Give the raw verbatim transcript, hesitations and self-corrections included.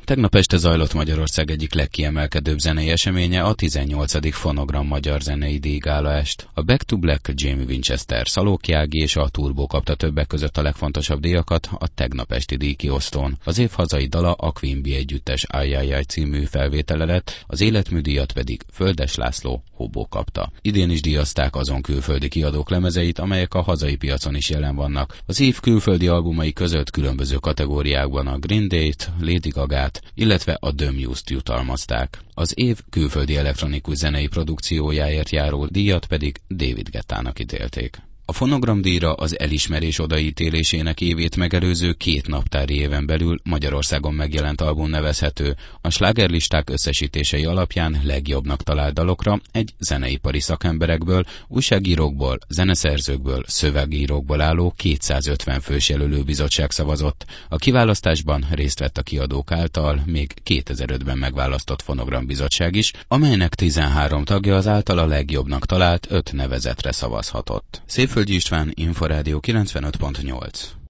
Tegnap este zajlott Magyarország egyik legkiemelkedőbb zenei eseménye, a tizennyolcadik Fonogram Magyar Zenei Díjgálaest. A Back to Black, Jamie Winchester, Szalóki Ági és a Turbo kapta többek között a legfontosabb díjakat a tegnap esti díjkiosztón. Az év hazai dala a Queen Bee együttes Ajjajjaj című felvétele lett, az életműdíjat pedig Földes László Hobó kapta. Idén is díjazták azon külföldi kiadók lemezeit, amelyek a hazai piacon is jelen vannak. Az év külföldi albumai között különböző kategóriákban a Green Day-t, Lady Gagát, illetve a The Muse-t jutalmazták. Az év külföldi elektronikus zenei produkciójáért járó díjat pedig David Guettának ítélték. A Fonogram díjra az elismerés odaítélésének évét megelőző két naptári éven belül Magyarországon megjelent album nevezhető. A slágerlisták összesítései alapján legjobbnak talált dalokra egy zeneipari szakemberekből, újságírókból, zeneszerzőkből, szövegírókból álló kétszázötven fős jelölőbizottság szavazott. A kiválasztásban részt vett a kiadók által még kétezer-ötben megválasztott Fonogram bizottság is, amelynek tizenhárom tagja az által a legjobbnak talált öt nevezetre szavazhatott. Szépföldi István, Inforádió kilencvenöt pont nyolc.